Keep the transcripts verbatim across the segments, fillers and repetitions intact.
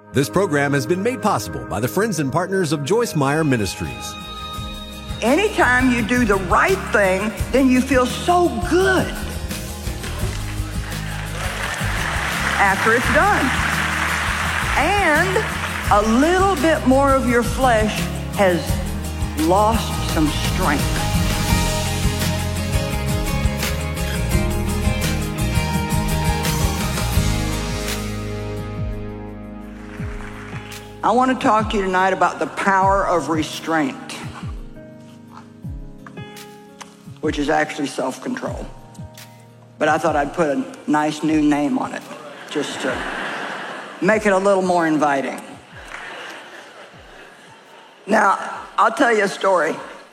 This program has been made possible by the friends and partners of Joyce Meyer Ministries. Anytime you do the right thing, then you feel so good after it's done. And a little bit more of your flesh has lost some strength. I want to talk to you tonight about the power of restraint, which is actually self-control. But I thought I'd put a nice new name on it, just to make it a little more inviting. Now, I'll tell you a story.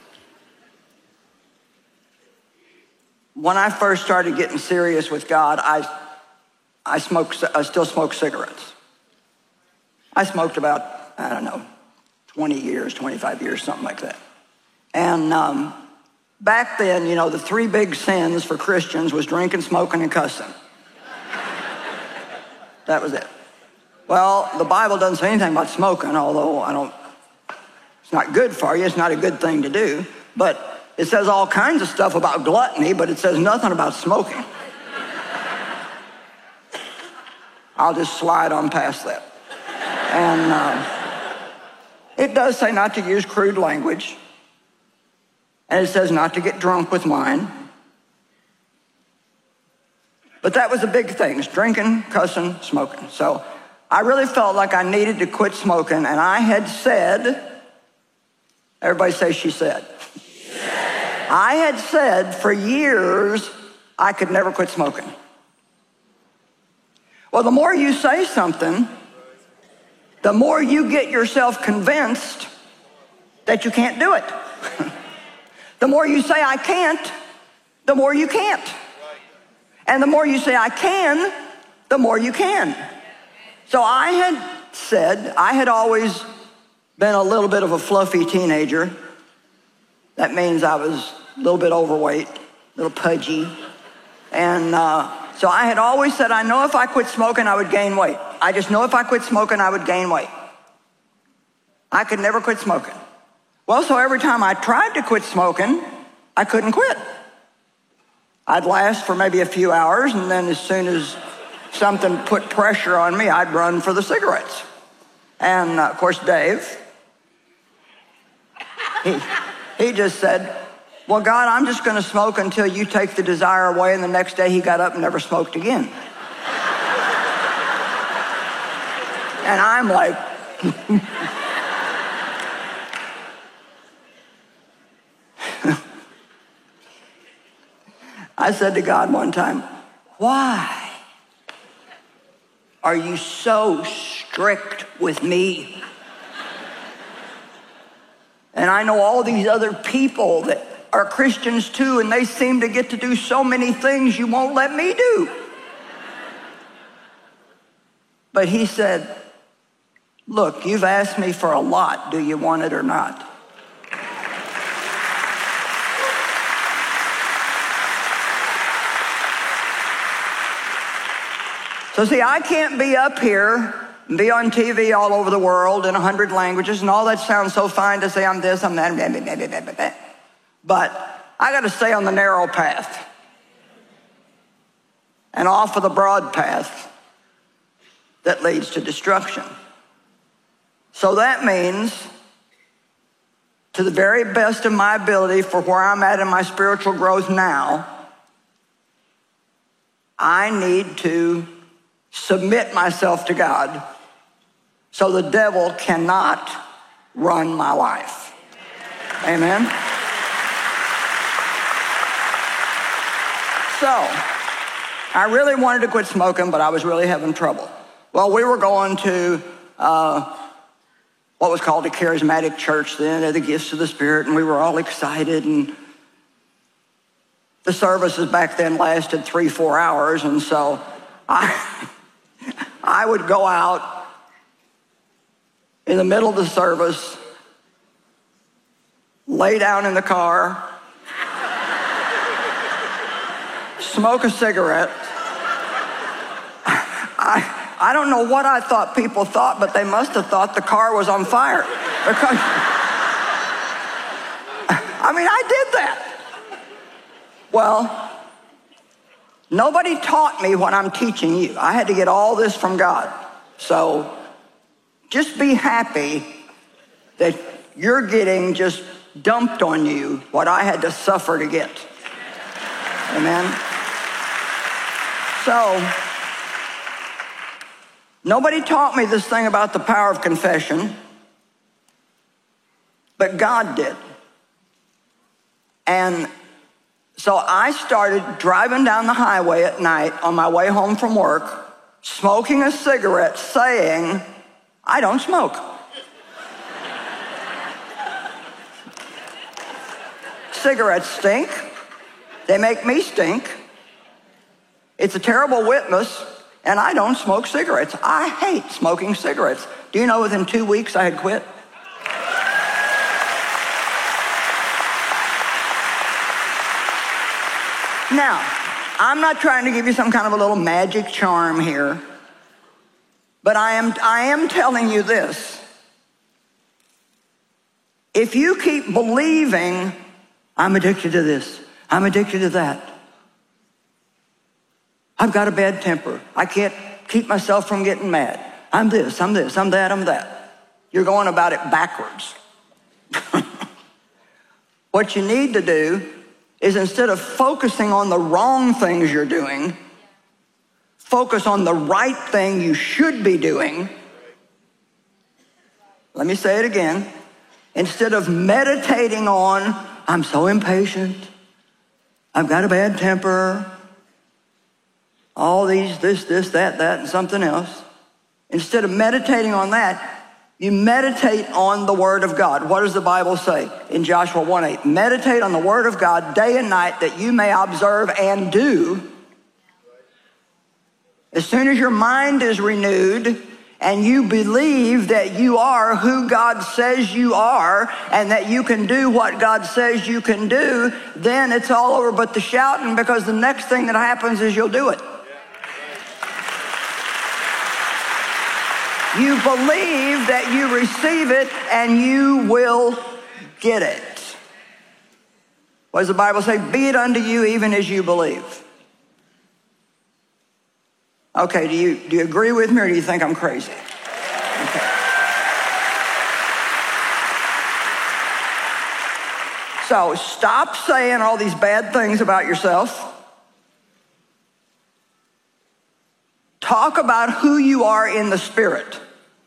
When I first started getting serious with God, I, I, smoked, I still smoke cigarettes. I smoked about, I don't know, twenty years, twenty-five years, something like that. And um, back then, you know, the three big sins for Christians was drinking, smoking, and cussing. That was it. Well, the Bible doesn't say anything about smoking, although I don't, it's not good for you. It's not a good thing to do. But it says all kinds of stuff about gluttony, but it says nothing about smoking. I'll just slide on past that. And uh, it does say not to use crude language. And it says not to get drunk with wine. But that was the big things: drinking, cussing, smoking. So I really felt like I needed to quit smoking. And I had said, everybody say she said. Yeah. I had said for years I could never quit smoking. Well, the more you say something, the more you get yourself convinced that you can't do it. The more you say I can't, the more you can't. And the more you say I can, the more you can. So I had said, I had always been a little bit of a fluffy teenager. That means I was a little bit overweight, a little pudgy. And uh, so I had always said, I know if I quit smoking, I would gain weight. I just know if I quit smoking, I would gain weight. I could never quit smoking. Well, so every time I tried to quit smoking, I couldn't quit. I'd last for maybe a few hours, and then as soon as something put pressure on me, I'd run for the cigarettes. And uh, of course, Dave, he, he just said, well, God, I'm just going to smoke until you take the desire away. And the next day he got up and never smoked again. And I'm like, I said to God one time, why are you so strict with me? And I know all these other people that are Christians too, and they seem to get to do so many things you won't let me do. But he said, look, you've asked me for a lot. Do you want it or not? So see, I can't be up here and be on T V all over the world in a hundred languages, and all that sounds so fine to say I'm this, I'm that, blah, blah, blah, blah, blah, blah. But I got to stay on the narrow path and off of the broad path that leads to destruction. So that means, to the very best of my ability for where I'm at in my spiritual growth now, I need to submit myself to God so the devil cannot run my life. Amen? So, I really wanted to quit smoking, but I was really having trouble. Well, we were going to uh, what was called a charismatic church then, of the gifts of the Spirit, and we were all excited, and the services back then lasted three, four hours, and so I, I would go out in the middle of the service, lay down in the car, smoke a cigarette. I, I don't know what I thought people thought, but they must have thought the car was on fire. Because, I mean, I did that. Well, nobody taught me what I'm teaching you. I had to get all this from God. So just be happy that you're getting just dumped on you what I had to suffer to get. Amen? So, nobody taught me this thing about the power of confession, but God did. And so I started driving down the highway at night on my way home from work, smoking a cigarette, saying, I don't smoke. Cigarettes stink. They make me stink. It's a terrible witness, and I don't smoke cigarettes. I hate smoking cigarettes. Do you know within two weeks I had quit? Now, I'm not trying to give you some kind of a little magic charm here, but I am, I am telling you this. If you keep believing, I'm addicted to this, I'm addicted to that, I've got a bad temper, I can't keep myself from getting mad, I'm this, I'm this, I'm that, I'm that, you're going about it backwards. What you need to do is, instead of focusing on the wrong things you're doing, focus on the right thing you should be doing. Let me say it again. Instead of meditating on, I'm so impatient, I've got a bad temper, all these, this, this, that, that, and something else. Instead of meditating on that, you meditate on the Word of God. What does the Bible say in Joshua one eight? Meditate on the Word of God day and night, that you may observe and do. As soon as your mind is renewed and you believe that you are who God says you are and that you can do what God says you can do, then it's all over but the shouting, because the next thing that happens is you'll do it. You believe that you receive it and you will get it. What does the Bible say? Be it unto you even as you believe. Okay, do you, do you agree with me, or do you think I'm crazy? Okay. So stop saying all these bad things about yourself. Talk about who you are in the Spirit.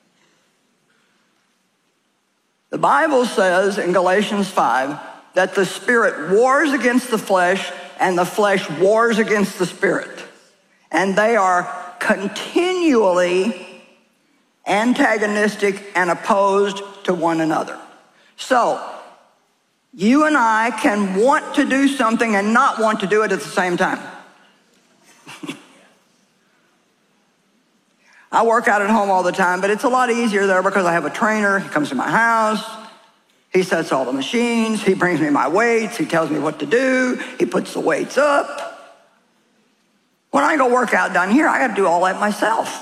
The Bible says in Galatians five that the Spirit wars against the flesh and the flesh wars against the Spirit. And they are continually antagonistic and opposed to one another. So, you and I can want to do something and not want to do it at the same time. I work out at home all the time, but it's a lot easier there because I have a trainer. He comes to my house. He sets all the machines. He brings me my weights. He tells me what to do. He puts the weights up. When I go work out down here, I got to do all that myself.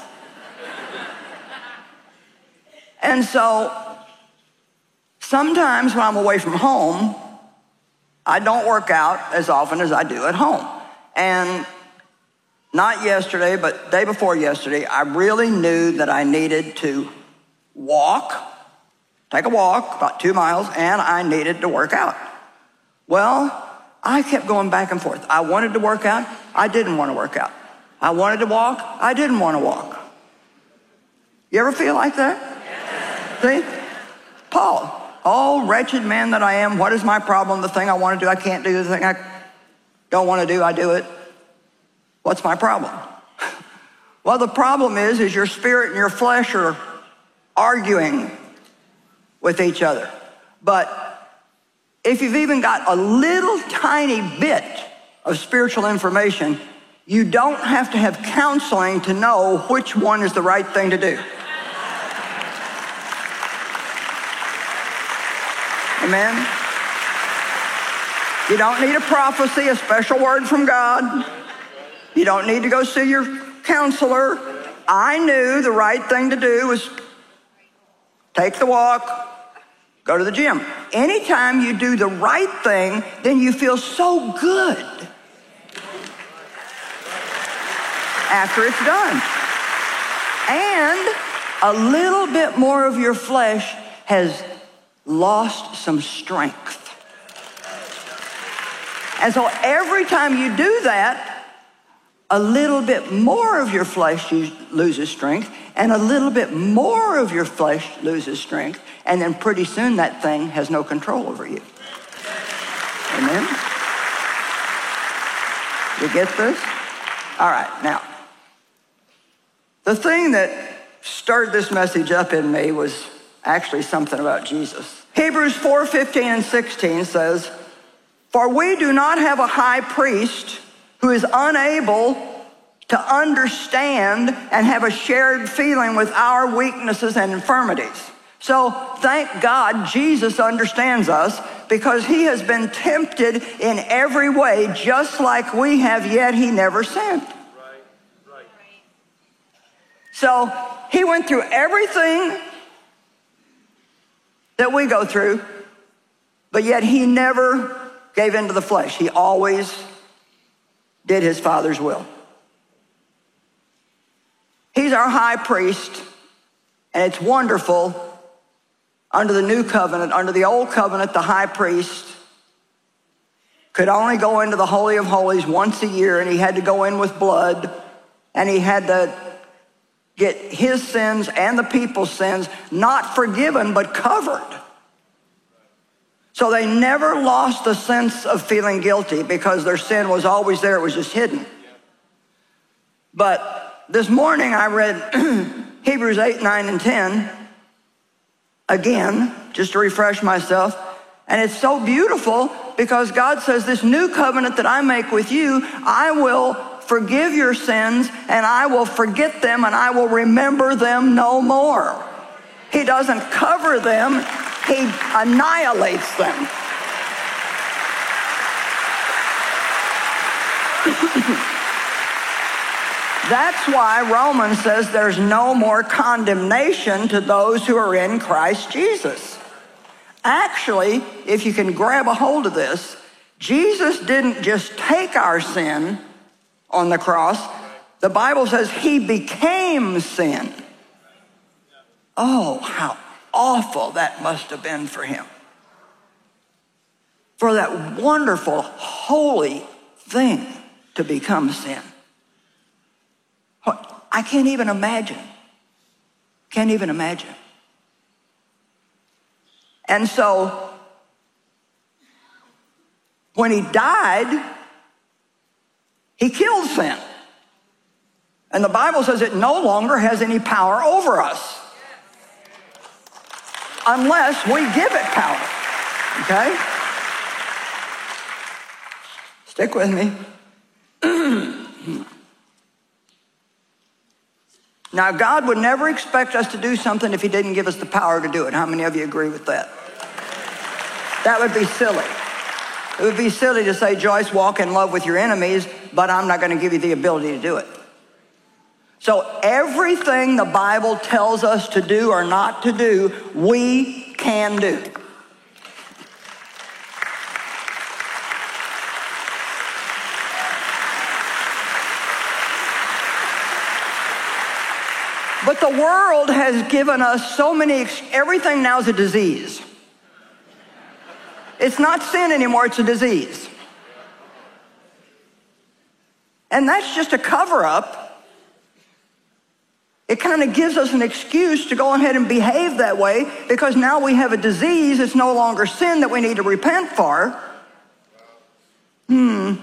And so sometimes when I'm away from home, I don't work out as often as I do at home. And not yesterday, but day before yesterday, I really knew that I needed to walk, take a walk, about two miles, and I needed to work out. Well, I kept going back and forth. I wanted to work out. I didn't want to work out. I wanted to walk. I didn't want to walk. You ever feel like that? Yes. See? Paul, oh, wretched man that I am, what is my problem? The thing I want to do, I can't do. The thing I don't want to do, I do it. What's my problem? Well, the problem is, is your spirit and your flesh are arguing with each other. But if you've even got a little tiny bit of spiritual information, you don't have to have counseling to know which one is the right thing to do. Amen? You don't need a prophecy, a special word from God. You don't need to go see your counselor. I knew the right thing to do was take the walk, go to the gym. Anytime you do the right thing, then you feel so good after it's done. And a little bit more of your flesh has lost some strength. And so every time you do that, a little bit more of your flesh loses strength, and a little bit more of your flesh loses strength, and then pretty soon that thing has no control over you. Amen? You get this? All right, now, the thing that stirred this message up in me was actually something about Jesus. Hebrews four fifteen and sixteen says, "For we do not have a high priest who is unable to understand and have a shared feeling with our weaknesses and infirmities." So thank God Jesus understands us, because he has been tempted in every way just like we have, yet he never sinned. Right, right. So he went through everything that we go through, but yet he never gave into the flesh. He always did his Father's will. He's our high priest, and it's wonderful. Under the new covenant, under the old covenant, the high priest could only go into the Holy of Holies once a year, and he had to go in with blood, and he had to get his sins and the people's sins not forgiven, but covered. So they never lost the sense of feeling guilty, because their sin was always there. It was just hidden. But this morning I read Hebrews eight, nine, and ten again, just to refresh myself. And it's so beautiful, because God says, this new covenant that I make with you, I will forgive your sins, and I will forget them, and I will remember them no more. He doesn't cover them, he annihilates them. That's why Romans says there's no more condemnation to those who are in Christ Jesus. Actually, if you can grab a hold of this, Jesus didn't just take our sin on the cross. The Bible says he became sin. Oh, how awful that must have been for him. For that wonderful, holy thing to become sin. I can't even imagine. Can't even imagine. And so, when he died, he killed sin. And the Bible says it no longer has any power over us, unless we give it power. Okay? Stick with me. Now, God would never expect us to do something if he didn't give us the power to do it. How many of you agree with that? That would be silly. It would be silly to say, Joyce, walk in love with your enemies, but I'm not going to give you the ability to do it. So everything the Bible tells us to do or not to do, we can do. But the world has given us so many, everything now is a disease. It's not sin anymore, it's a disease. And that's just a cover-up. It kind of gives us an excuse to go ahead and behave that way, because now we have a disease. It's no longer sin that we need to repent for. Hmm.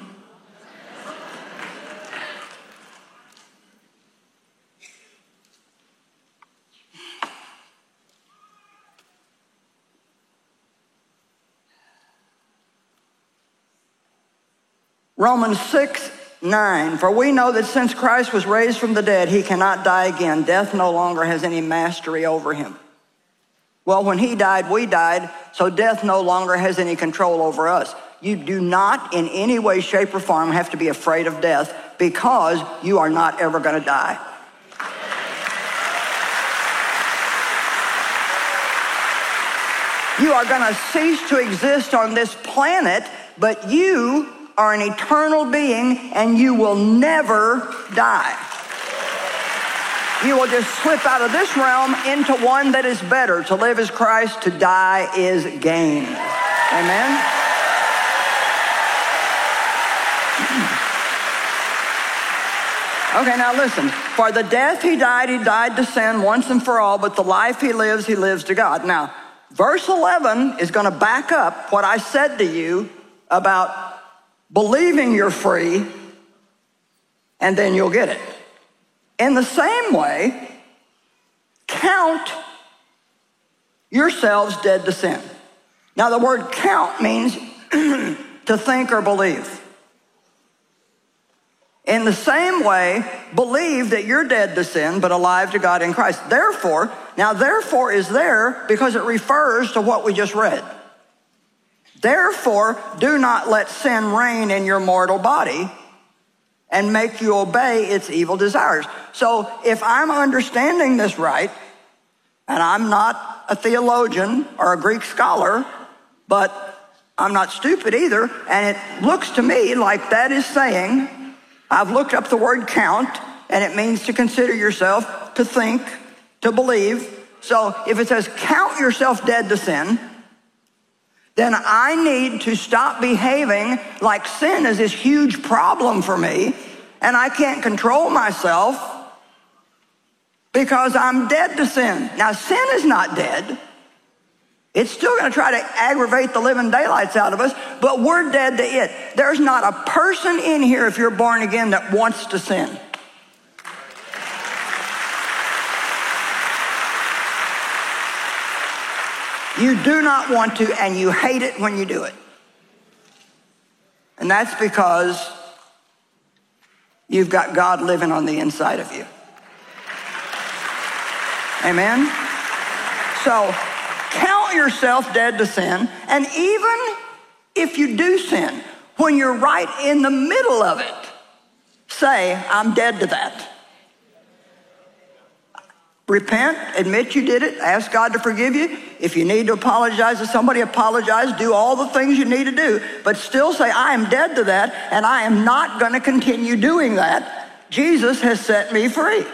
Romans six, nine, for we know that since Christ was raised from the dead, he cannot die again. Death no longer has any mastery over him. Well, when he died, we died, so death no longer has any control over us. You do not in any way, shape, or form have to be afraid of death, because you are not ever going to die. You are going to cease to exist on this planet, but you are an eternal being and you will never die. You will just slip out of this realm into one that is better. To live is Christ, to die is gain. Amen? Okay, now listen. For the death he died, he died to sin once and for all, but the life he lives, he lives to God. Now, verse eleven is going to back up what I said to you about believing you're free, and then you'll get it. In the same way, count yourselves dead to sin. Now, the word count means to think or believe. In the same way, believe that you're dead to sin, but alive to God in Christ. Therefore, now therefore is there because it refers to what we just read. Therefore, do not let sin reign in your mortal body and make you obey its evil desires. So if I'm understanding this right, and I'm not a theologian or a Greek scholar, but I'm not stupid either, and it looks to me like that is saying, I've looked up the word count, and it means to consider yourself, to think, to believe. So if it says count yourself dead to sin, then I need to stop behaving like sin is this huge problem for me, and I can't control myself because I'm dead to sin. Now, sin is not dead. It's still going to try to aggravate the living daylights out of us, but we're dead to it. There's not a person in here, if you're born again, that wants to sin. You do not want to, and you hate it when you do it. And that's because you've got God living on the inside of you. Amen? So, count yourself dead to sin, and even if you do sin, when you're right in the middle of it, say, I'm dead to that. Repent, admit you did it, ask God to forgive you. If you need to apologize to somebody, apologize, do all the things you need to do, but still say, I am dead to that, and I am not going to continue doing that. Jesus has set me free.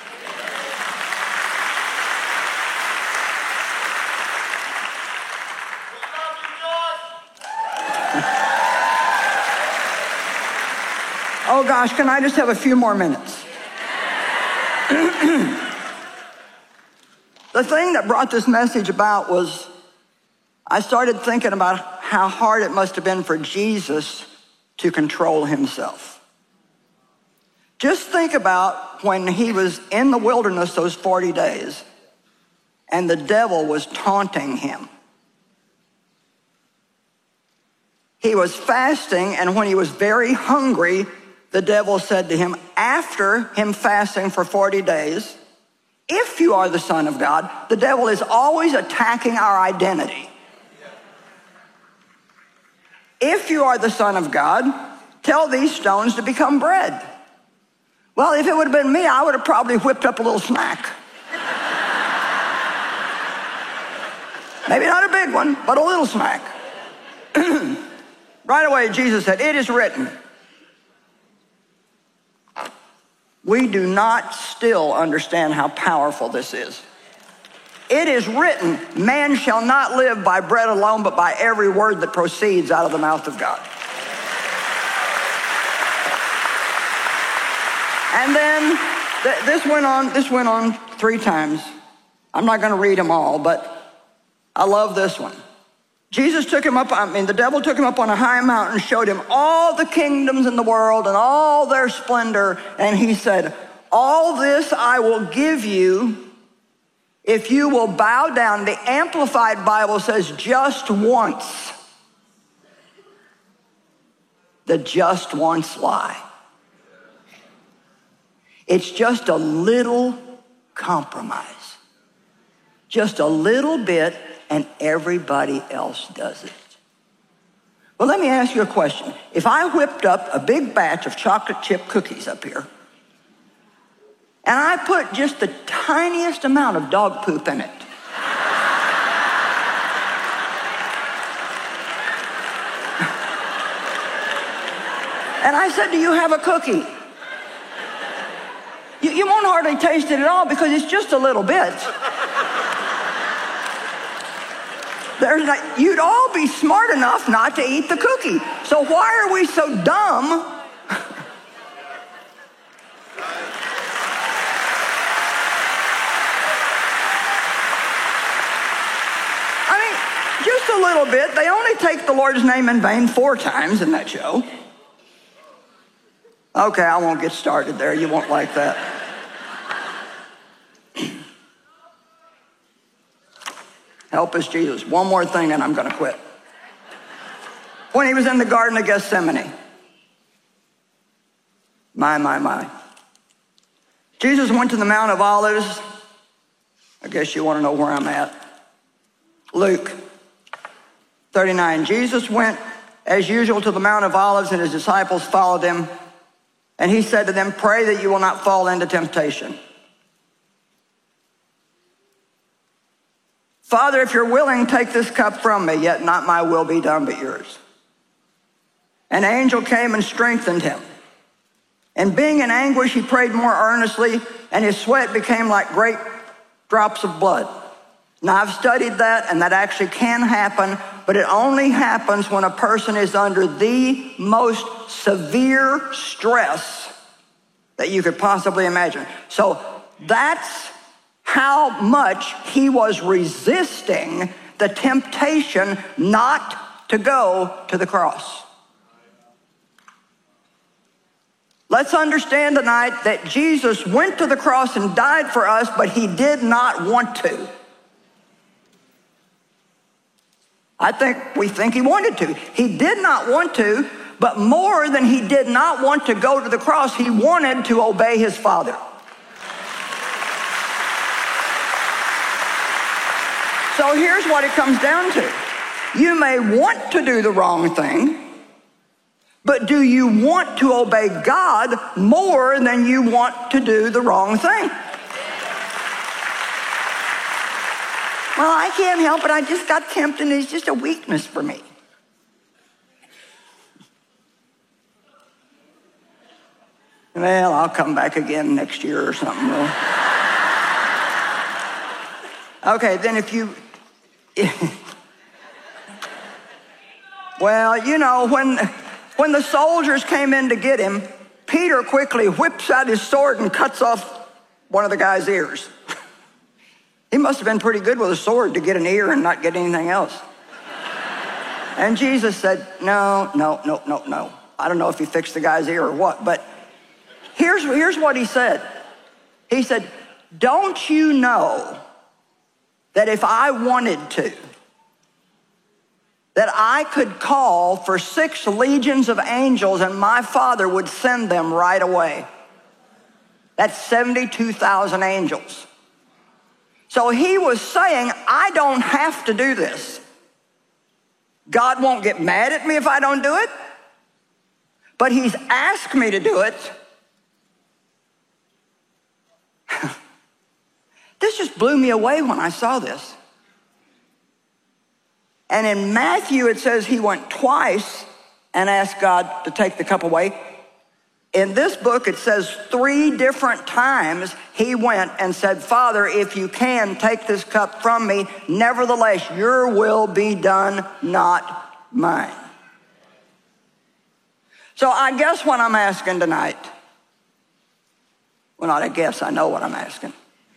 Oh gosh, can I just have a few more minutes? The thing that brought this message about was I started thinking about how hard it must have been for Jesus to control himself. Just think about when he was in the wilderness those forty days and the devil was taunting him. He was fasting, and when he was very hungry, the devil said to him, after him fasting for forty days, if you are the Son of God, the devil is always attacking our identity. If you are the Son of God, tell these stones to become bread. Well, if it would have been me, I would have probably whipped up a little snack. Maybe not a big one, but a little snack. Right away, Jesus said, it is written. We do not still understand how powerful this is. It is written, man shall not live by bread alone, but by every word that proceeds out of the mouth of God. And then th- this went on, this went on three times. I'm not going to read them all, but I love this one. Jesus took him up, I mean, the devil took him up on a high mountain, showed him all the kingdoms in the world and all their splendor, and he said, all this I will give you if you will bow down. The Amplified Bible says just once. The just once lie. It's just a little compromise. Just a little bit, and everybody else does it. Well, let me ask you a question. If I whipped up a big batch of chocolate chip cookies up here, and I put just the tiniest amount of dog poop in it, And I said, do you have a cookie? You, you won't hardly taste it at all because it's just a little bit. There's not, you'd all be smart enough not to eat the cookie. So why are we so dumb? I mean, just a little bit. They only take the Lord's name in vain four times in that show. Okay, I won't get started there. You won't like that. Help us, Jesus. One more thing and I'm going to quit. When he was in the Garden of Gethsemane. My, my, my. Jesus went to the Mount of Olives. I guess you want to know where I'm at. Luke thirty-nine. Jesus went as usual to the Mount of Olives and his disciples followed him. And he said to them, pray that you will not fall into temptation. Father, if you're willing, take this cup from me, yet not my will be done but yours. An angel came and strengthened him. And being in anguish, he prayed more earnestly, and his sweat became like great drops of blood. Now, I've studied that, and that actually can happen, but it only happens when a person is under the most severe stress that you could possibly imagine. So that's how much he was resisting the temptation not to go to the cross. Let's understand tonight that Jesus went to the cross and died for us, but he did not want to. I think we think he wanted to. He did not want to, but more than he did not want to go to the cross, he wanted to obey his Father. So here's what it comes down to. You may want to do the wrong thing, but do you want to obey God more than you want to do the wrong thing? Well, I can't help it. I just got tempted, and it's just a weakness for me. Well, I'll come back again next year or something. Okay, then if you... Well, you know, when, when the soldiers came in to get him, Peter quickly whips out his sword and cuts off one of the guy's ears. He must have been pretty good with a sword to get an ear and not get anything else. And Jesus said, no, no, no, no, no. I don't know if he fixed the guy's ear or what, but here's, here's what he said. He said, don't you know that if I wanted to, that I could call for six legions of angels and my Father would send them right away? That's seventy-two thousand angels. So he was saying, I don't have to do this. God won't get mad at me if I don't do it, but he's asked me to do it. This just blew me away when I saw this. And in Matthew, it says he went twice and asked God to take the cup away. In this book, it says three different times he went and said, Father, if you can, take this cup from me. Nevertheless, your will be done, not mine. So I guess what I'm asking tonight, well, not I guess, I know what I'm asking.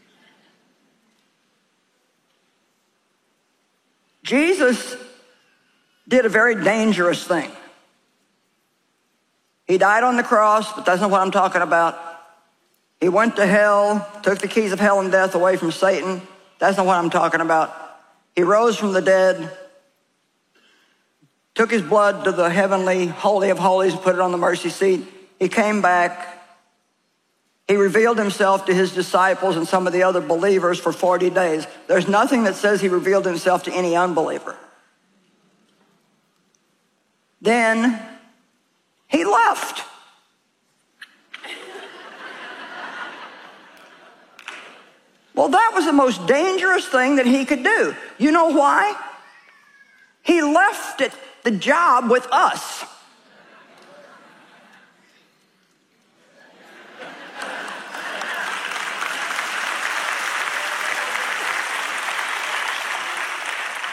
Jesus did a very dangerous thing. He died on the cross, but that's not what I'm talking about. He went to hell, took the keys of hell and death away from Satan. That's not what I'm talking about. He rose from the dead, took his blood to the heavenly holy of holies and put it on the mercy seat. He came back. He revealed himself to his disciples and some of the other believers for forty days. There's nothing that says he revealed himself to any unbeliever. Then he left. Well, that was the most dangerous thing that he could do. You know why? He left it, the job with us.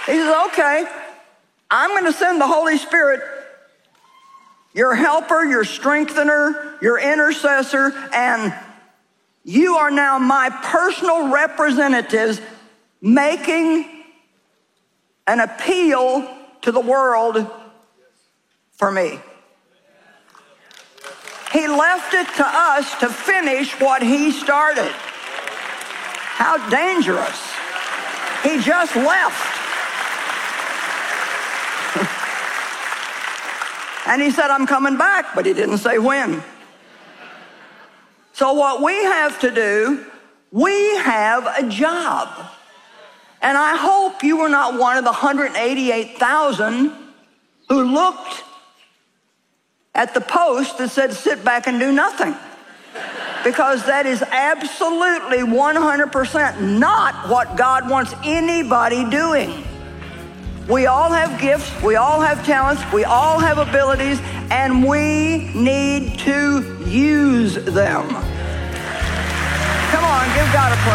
He says, okay, I'm going to send the Holy Spirit, your helper, your strengthener, your intercessor, and you are now my personal representatives making an appeal to the world for me. He left it to us to finish what he started. How dangerous. He just left. And he said, I'm coming back, but he didn't say when. So what we have to do, we have a job. And I hope you were not one of the one hundred eighty-eight thousand who looked at the post that said, sit back and do nothing. Because that is absolutely one hundred percent not what God wants anybody doing. We all have gifts, we all have talents, we all have abilities, and we need to use them. Come on, give God a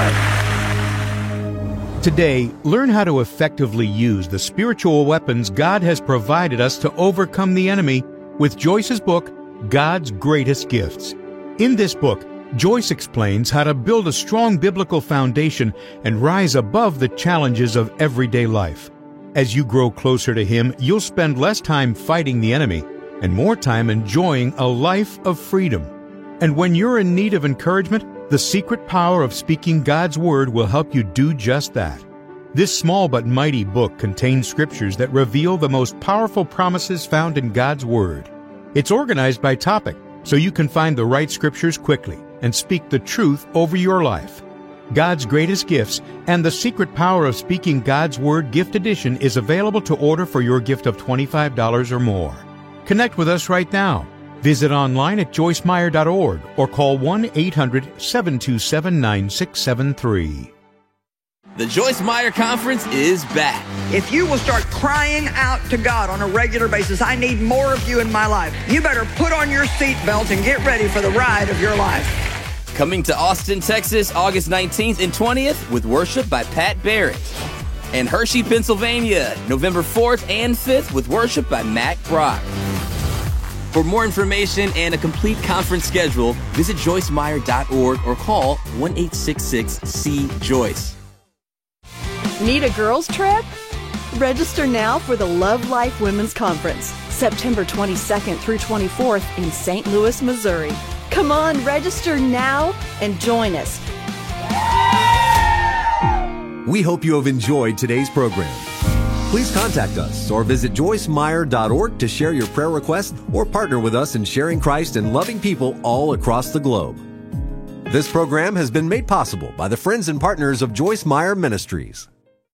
praise. Today, learn how to effectively use the spiritual weapons God has provided us to overcome the enemy with Joyce's book, God's Greatest Gifts. In this book, Joyce explains how to build a strong biblical foundation and rise above the challenges of everyday life. As you grow closer to Him, you'll spend less time fighting the enemy and more time enjoying a life of freedom. And when you're in need of encouragement, the secret power of speaking God's Word will help you do just that. This small but mighty book contains scriptures that reveal the most powerful promises found in God's Word. It's organized by topic, so you can find the right scriptures quickly and speak the truth over your life. God's Greatest Gifts and the Secret Power of Speaking God's Word Gift Edition is available to order for your gift of twenty-five dollars or more. Connect with us right now. Visit online at joyce meyer dot org or call one eight hundred seven two seven nine six seven three. The Joyce Meyer Conference is back. If you will start crying out to God on a regular basis, I need more of you in my life, you better put on your seatbelt and get ready for the ride of your life. Coming to Austin, Texas, August nineteenth and twentieth with worship by Pat Barrett. And Hershey, Pennsylvania, November fourth and fifth with worship by Matt Brock. For more information and a complete conference schedule, visit joyce meyer dot org or call one eight six six C Joyce. Need a girls' trip? Register now for the Love Life Women's Conference, September twenty-second through twenty-fourth in Saint Louis, Missouri. Come on, register now and join us. We hope you have enjoyed today's program. Please contact us or visit joyce meyer dot org to share your prayer request or partner with us in sharing Christ and loving people all across the globe. This program has been made possible by the friends and partners of Joyce Meyer Ministries.